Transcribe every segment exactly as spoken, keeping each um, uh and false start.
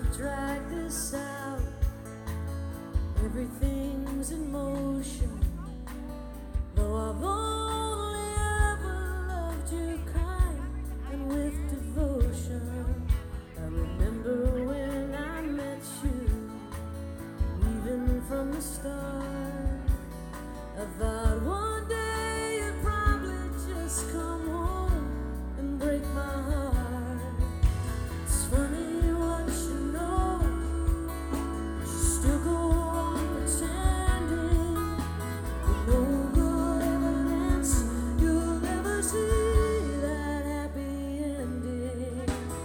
drag this out. Everything's in motion. Though I've only ever loved you kind and with devotion. I remember when I met you, even from the start. I thought one day you'd probably just come home and break my heart. It's funny what you know, you still go on pretending with no good evidence you'll ever see that happy ending.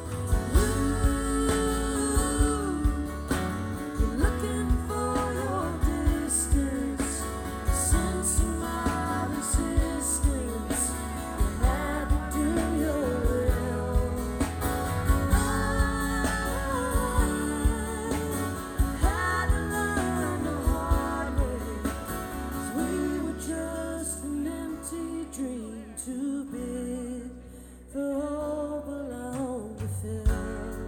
You, you're looking for your distance, sense of my resistance. You had to do your will. Had to learn the hard way, 'cause we were just an empty dream, too big for hope alone to fill.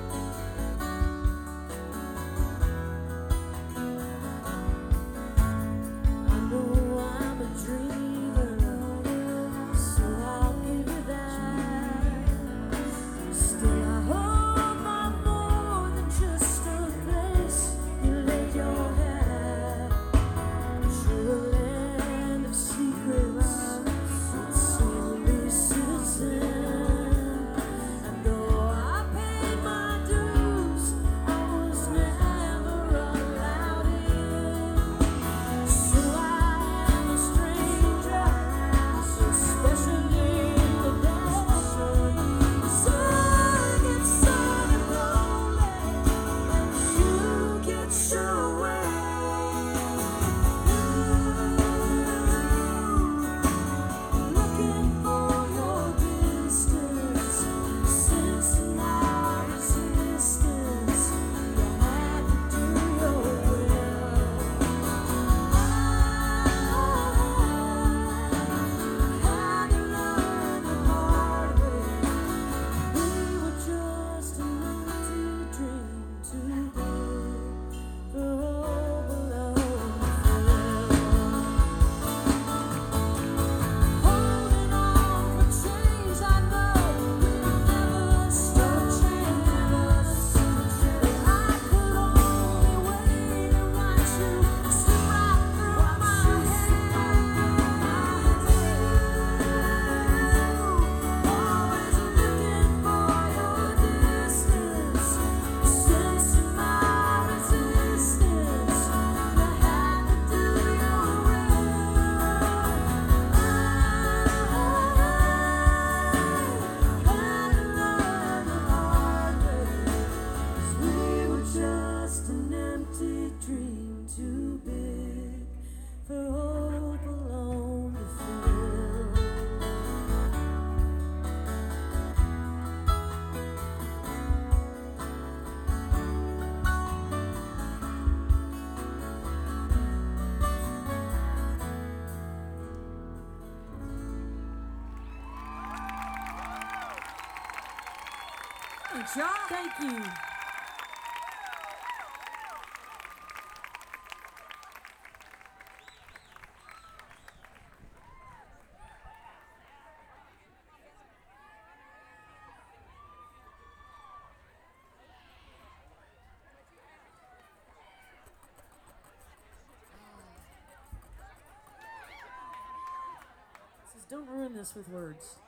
I know I'm a dreamer, so I'll give you that. Still, I hope I'm more than just a place you lay your head. You're a land of secrets, it seemingly sits in. And though I paid my dues, I was never allowed in. So I am a stranger, so especially in the desert. So I get sad and lonely, and you get your way. Looking for your distance, sense of my resistance. You had to do your will. Had to learn the hard way. We were just an empty dream, too big for hope alone to fill. Holding on for change, I know we'll never stop changing us. I could only wait and watch you slip right through my hands. Always looking for your distance, sense of my resistance. You had to do your will. Had to learn the hard way, 'cause we were just an empty dream, too big for hope alone to fill. Good job. Thank you. Says, don't ruin this with words.